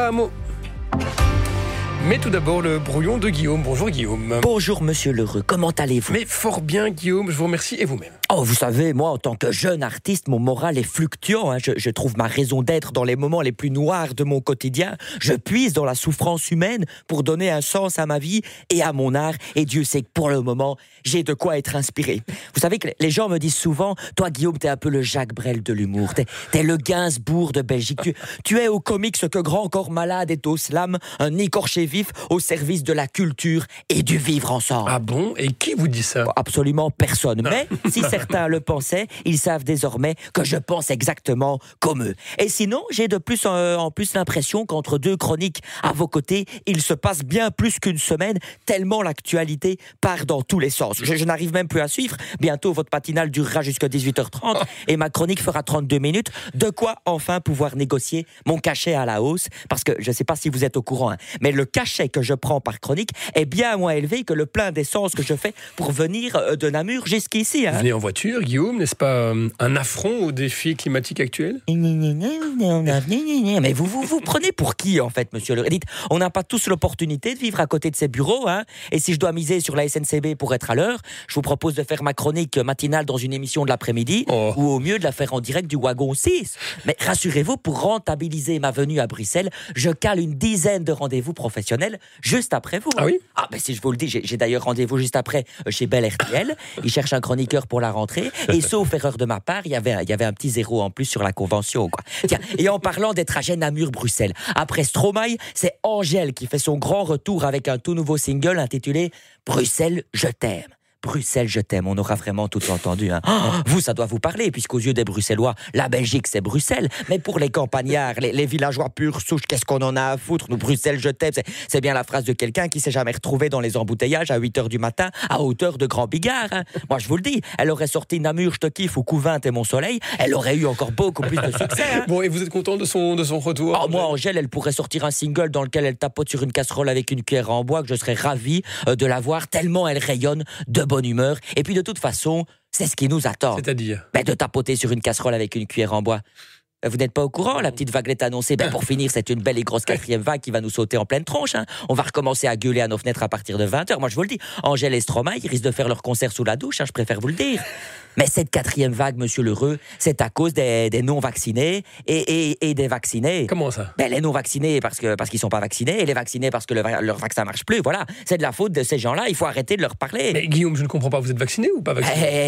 un mot. Mais tout d'abord, le brouillon de Guillaume. Bonjour Guillaume. Bonjour Monsieur Lheureux, comment allez-vous ? Mais fort bien Guillaume, je vous remercie et vous-même. Oh, vous savez, moi, en tant que jeune artiste, mon moral est fluctuant. Je trouve ma raison d'être dans les moments les plus noirs de mon quotidien. Je puise dans la souffrance humaine pour donner un sens à ma vie et à mon art. Et Dieu sait que pour le moment, j'ai de quoi être inspiré. Vous savez que les gens me disent souvent, toi Guillaume, t'es un peu le Jacques Brel de l'humour. T'es le Gainsbourg de Belgique. Tu es au comique ce que Grand Corps Malade est au slam, un écorché vif au service de la culture et du vivre ensemble. Ah bon ? Et qui vous dit ça ? Absolument personne. Mais si certains le pensaient, ils savent désormais que je pense exactement comme eux. Et sinon, j'ai de plus en plus l'impression qu'entre deux chroniques à vos côtés, il se passe bien plus qu'une semaine, tellement l'actualité part dans tous les sens. Je n'arrive même plus à suivre. Bientôt, votre matinale durera jusqu'à 18h30 et ma chronique fera 32 minutes. De quoi enfin pouvoir négocier mon cachet à la hausse. Parce que je ne sais pas si vous êtes au courant, mais le cachet que je prends par chronique est bien moins élevé que le plein d'essence que je fais pour venir de Namur jusqu'ici. Vous venez en voiture, Guillaume, n'est-ce pas un affront aux défis climatiques actuels ? Mais vous prenez pour qui, en fait, monsieur Lheureux ? Dites, on n'a pas tous l'opportunité de vivre à côté de ces bureaux, et si je dois miser sur la SNCB pour être à l'heure, je vous propose de faire ma chronique matinale dans une émission de l'après-midi, ou au mieux de la faire en direct du wagon 6. Mais rassurez-vous, pour rentabiliser ma venue à Bruxelles, je cale une dizaine de rendez-vous professionnels juste après vous. Ah oui ? Ah, ben si je vous le dis, j'ai d'ailleurs rendez-vous juste après chez Bel RTL. Ils cherchent un chroniqueur pour la rentrée. Et sauf erreur de ma part, il y avait un petit zéro en plus sur la convention, quoi. Tiens, et en parlant des trajets Namur-Bruxelles, après Stromae, c'est Angèle qui fait son grand retour avec un tout nouveau single intitulé « Bruxelles, je t'aime ». Bruxelles, je t'aime, on aura vraiment tout entendu. Vous, ça doit vous parler, puisqu'aux yeux des Bruxellois, la Belgique, c'est Bruxelles. Mais pour les campagnards, les villageois purs souches, qu'est-ce qu'on en a à foutre ? Nous, Bruxelles, je t'aime, c'est bien la phrase de quelqu'un qui s'est jamais retrouvé dans les embouteillages à 8h du matin, à hauteur de Grand Bigard. Moi, je vous le dis, elle aurait sorti Namur, je te kiffe, ou Couvinte et Mon Soleil, elle aurait eu encore beaucoup plus de succès. Bon, et vous êtes content de son retour ? Moi, Angèle, elle pourrait sortir un single dans lequel elle tapote sur une casserole avec une cuillère en bois, que je serais ravi de la voir, tellement elle rayonne de bonne humeur. Et puis de toute façon, c'est ce qui nous attend. C'est-à-dire ? De tapoter sur une casserole avec une cuillère en bois. Vous n'êtes pas au courant, la petite vaguelette annoncée. Pour finir, c'est une belle et grosse 4e vague qui va nous sauter en pleine tronche. On va recommencer à gueuler à nos fenêtres à partir de 20h. Moi, je vous le dis, Angèle et Stromae, ils risquent de faire leur concert sous la douche, je préfère vous le dire. Mais cette 4e vague, monsieur Lheureux, c'est à cause des non-vaccinés et des vaccinés. Comment ça ? Les non-vaccinés parce qu'ils sont pas vaccinés, et les vaccinés parce que leur vaccin marche plus. Voilà, c'est de la faute de ces gens-là, il faut arrêter de leur parler. Mais Guillaume, je ne comprends pas, vous êtes vacciné ou pas vacciné ?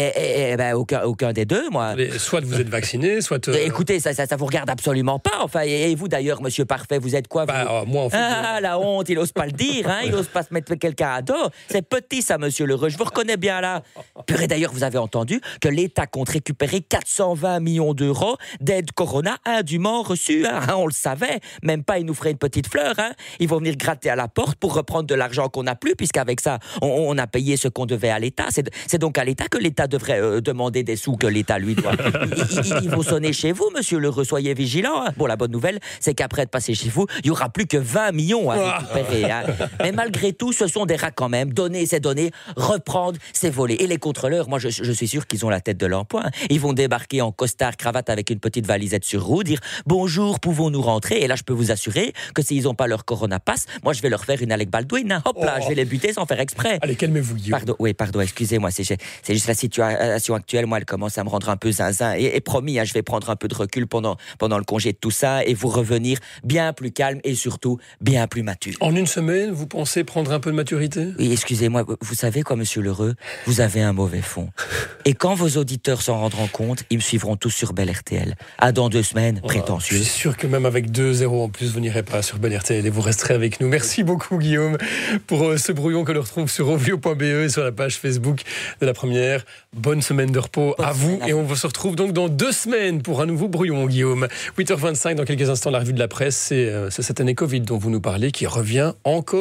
Aucun des deux, moi. Soit vous êtes vacciné, soit... Écoutez, ça vous regarde absolument pas. Enfin, et vous d'ailleurs, monsieur Parfait, vous êtes quoi, vous ? Moi, en fait... La honte, il ose pas le dire, il ose pas se mettre quelqu'un à dos. C'est petit, ça, monsieur Lheureux, je vous reconnais bien là. Purée, d'ailleurs, vous avez entendu que l'État compte récupérer 420 millions d'euros d'aide Corona indûment reçue. On le savait, même pas, ils nous feraient une petite fleur. Ils vont venir gratter à la porte pour reprendre de l'argent qu'on n'a plus, puisqu'avec ça, on a payé ce qu'on devait à l'État. C'est donc à l'État que l'État devrait demander des sous que l'État lui doit. Ils vont sonner chez vous, monsieur Lheureux, soyez vigilant. Bon, la bonne nouvelle, c'est qu'après de passer chez vous, il n'y aura plus que 20 millions à récupérer. Mais malgré tout, ce sont des rats quand même. Donner, c'est donner. Reprendre, c'est voler. Et les contrôleurs, moi, je suis sûr qu'ils ont la tête de l'emploi. Ils vont débarquer en costard, cravate avec une petite valisette sur roue, dire « Bonjour, pouvons-nous rentrer ?» Et là, je peux vous assurer que s'ils n'ont pas leur Corona Pass, moi, je vais leur faire une Alec Baldwin. Hop là, je vais les buter sans faire exprès. Allez, calmez-vous, Guillaume. Pardon, excusez-moi. C'est juste la situation actuelle. Moi, elle commence à me rendre un peu zinzin. Et promis, je vais prendre un peu de recul pendant le congé de tout ça et vous revenir bien plus calme et surtout bien plus mature. En une semaine, vous pensez prendre un peu de maturité ? Oui, excusez-moi, vous savez quoi, monsieur Lheureux ? Vous avez un mauvais fond. Et quand vos auditeurs s'en rendront compte, ils me suivront tous sur Bel RTL. Dans 2 semaines, prétentieux. Je suis sûr que même avec 2-0 en plus, vous n'irez pas sur Bel RTL et vous resterez avec nous. Merci beaucoup, Guillaume, pour ce brouillon que l'on retrouve sur ovio.be et sur la page Facebook de la Première. Bonne semaine de repos à vous et on se retrouve donc dans 2 semaines pour un nouveau brouillon, Guillaume. 8h25, dans quelques instants, la revue de la presse, c'est cette année Covid dont vous nous parlez qui revient encore.